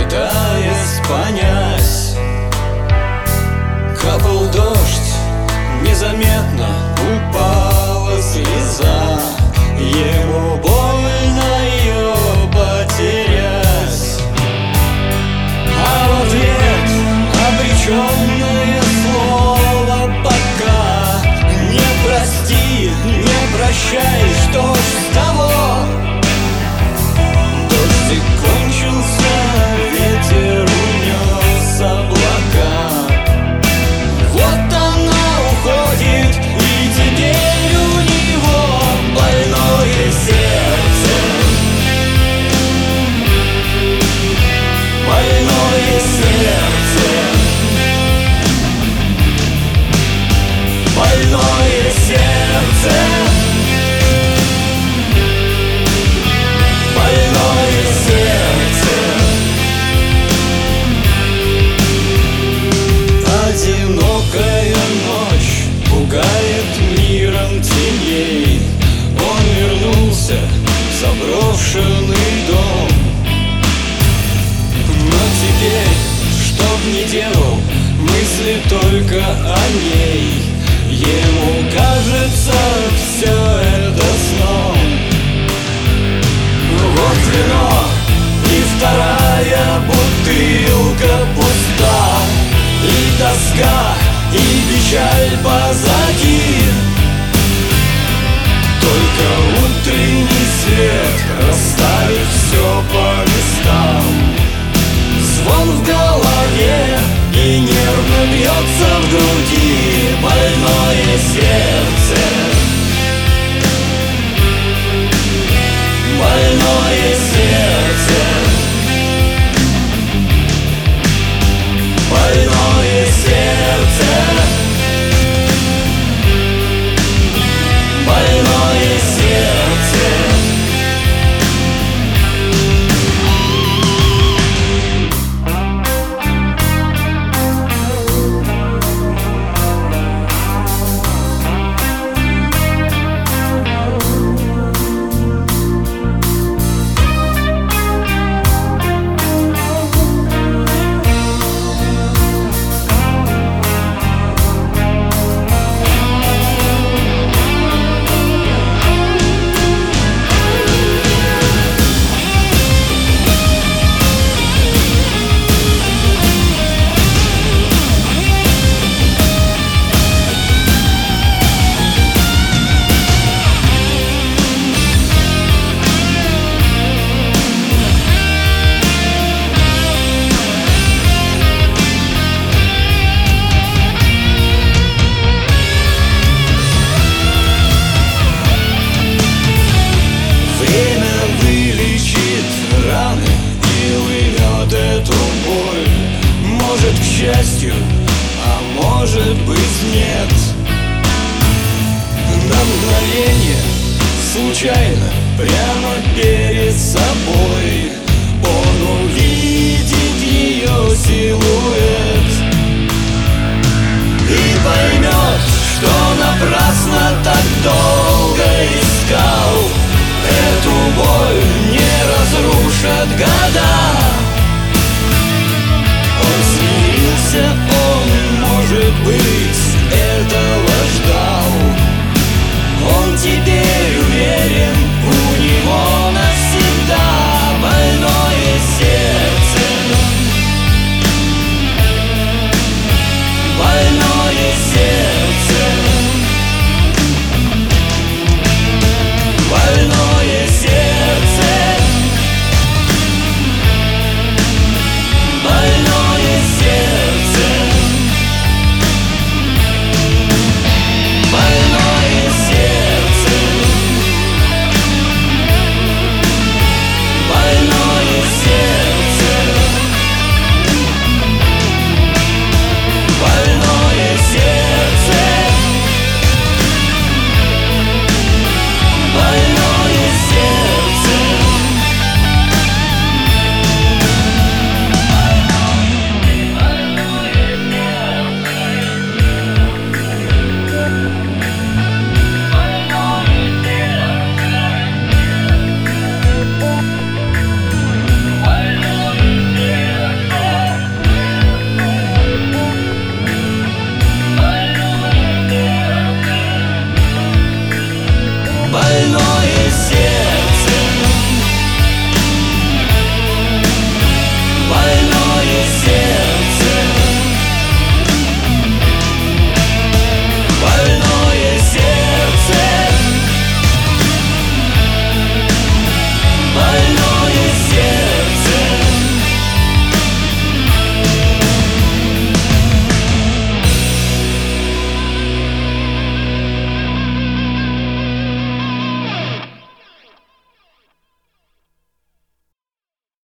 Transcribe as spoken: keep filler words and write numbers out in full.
пытаясь понять. Капал дождь, незаметно упала слеза. Ему больно ее потерять, а в ответ обреченное слово пока. Не прости, не прощай, что ж с того? Дождик кончился, ветер унес облака. Вот она уходит, и теперь у него больное сердце. Больное сердце. Больное сердце. Больное сердце. Одинокая ночь пугает миром теней. Он вернулся в заброшенный дом. Но теперь, чтоб ни делал, мысли только о ней. Ему кажется все это сном. Вот вино и вторая бутылка пуста, и тоска, и печаль позади. Только утренний свет расставит все по местам. Звон в голове и нервно бьется в груди больное сердце. Больное сердце. Больное сердце. Больное сердце. Может, к счастью, а может быть, нет. На мгновение, случайно, прямо перед собой